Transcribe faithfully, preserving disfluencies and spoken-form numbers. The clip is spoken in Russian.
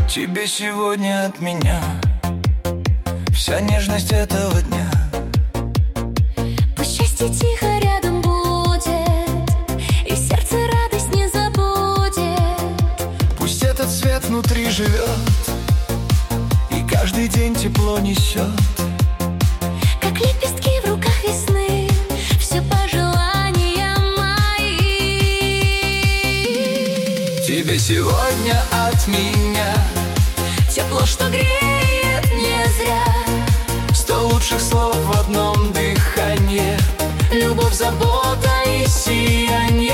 Тебе сегодня от меня вся нежность этого дня. Пусть счастье тихо рядом будет, и сердце радость не забудет. Пусть этот свет внутри живет, и каждый день тепло несет. Как лепестки в руках весны, все пожелания мои. Тебе сегодня от меня тепло, что греет не зря. сто лучших слов в одном дыхании. Любовь, забота и сияние.